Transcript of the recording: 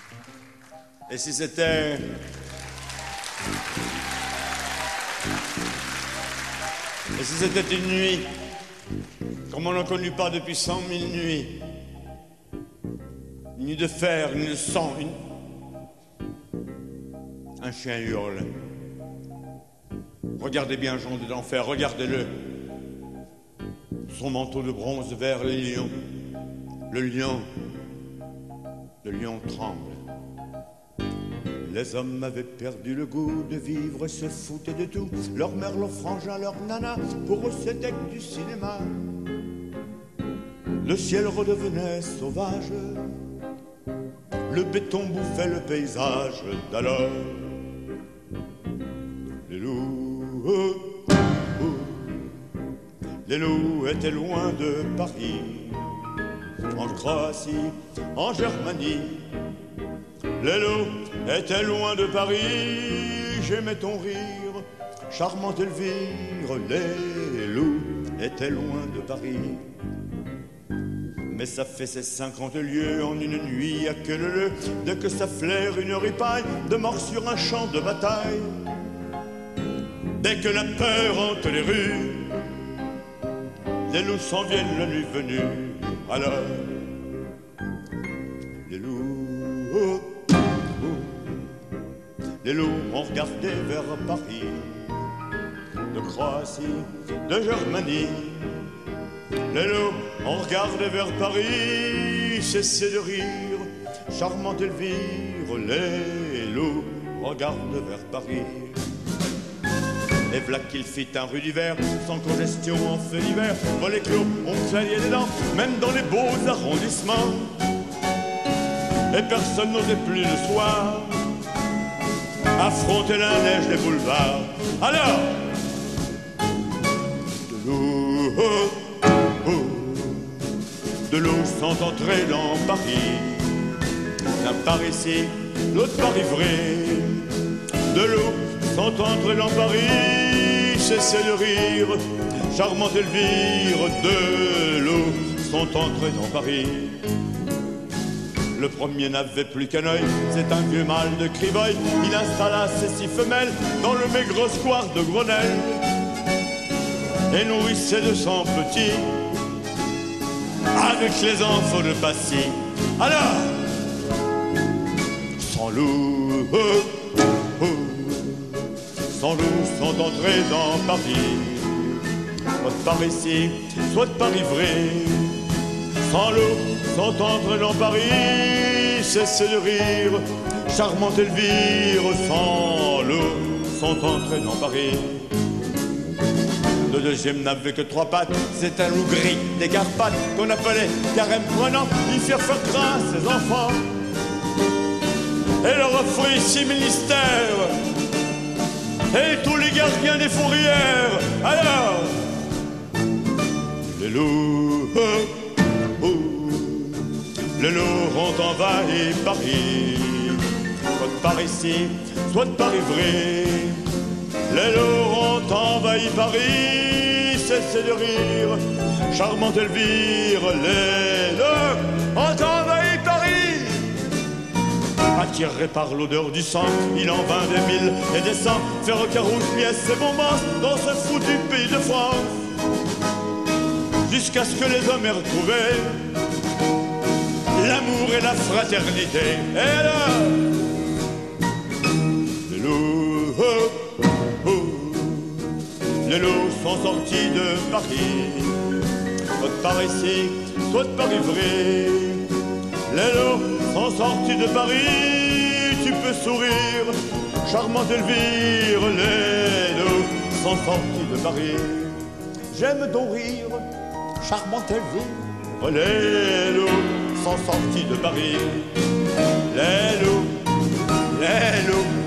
Et si c'était... Et si c'était une nuit, comme on n'en connut pas depuis 100 000 nuits, une nuit de fer, une nuit de sang, un chien hurle. Regardez bien Jean de l'enfer, regardez-le. Son manteau de bronze vers les lions. Le lion tremble. Les hommes avaient perdu le goût de vivre et se foutaient de tout. Leur mère, leur frangin, leur nana, pour eux c'était que du cinéma. Le ciel redevenait sauvage. Le béton bouffait le paysage d'alors. Les loups étaient loin de Paris, en Croatie, en Germanie. Les loups étaient loin de Paris, j'aimais ton rire, charmante Elvire. Les loups étaient loin de Paris. Mais ça fait ses 50 lieues en une nuit à queue leu, dès que ça flaire une ripaille de mort sur un champ de bataille. Dès que la peur hante les rues, les loups s'en viennent la nuit venue. Alors, les loups ont regardé vers Paris, de Croatie, de Germanie. Les loups ont regardé vers Paris, cessez de rire, charmante Elvire. Les loups regardent vers Paris. Et v'là qu'il fit un rude hiver, sans congestion en feu d'hiver. Volets clos, on claignait les dents, même dans les beaux arrondissements. Et personne n'osait plus le soir affronter la neige des boulevards. Alors, de l'eau sans entrer dans Paris, l'un par ici, l'autre par Ivry. De l'eau sans entrer dans Paris, cessez de rire, charmante Elvire. De l'eau sont entrés dans Paris. Le premier n'avait plus qu'un œil, c'est un vieux mâle de Criveuil. Il installa ses 6 femelles dans le maigre square de Grenelle et nourrissait 200 petits avec les enfants de Passy. Alors, sans loup, sans loup sont entrés dans Paris, soit de par ici, soit de par Ivry. Sans loup sont entrés dans Paris, cessez de rire, charmante Elvire. Sans loup sont entrés dans Paris. Le deuxième n'avait que 3 pattes, c'est un loup gris des Carpates qu'on appelait carême prenant. Ils firent faire grâce ses enfants et leur offrit 6 ministères et tous les gardiens des fourrières. Alors, les loups, les loups ont envahi Paris, soit de par ici, soit de par Ivry. Les loups ont envahi Paris, cessez de rire, charmante Elvire. Les loups ont envahi Paris. Attiré par l'odeur du sang, il en vint des milles et des cents, faire carouge, pièces et bombasses dans ce foutu pays de France, jusqu'à ce que les hommes aient retrouvé l'amour et la fraternité. Et là, les loups sont sortis de Paris, soit de par ici, soit de par Ivry. Les loups sont sortis de Paris, tu peux sourire, charmante Elvire. Les loups sont sortis de Paris, j'aime ton rire, charmante Elvire. Les loups sont sortis de Paris. Les loups